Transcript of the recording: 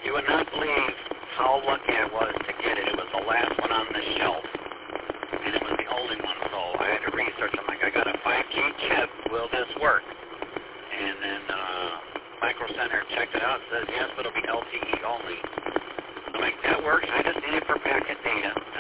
You would not believe how lucky I was to get it. It was the last one on the shelf, and it was the only one, so I had to research. I'm like, I got a 5G chip. Will this work? And then Micro Center checked it out and says, yes, but it'll be LTE only. I'm like, that works. I just need it for packet data.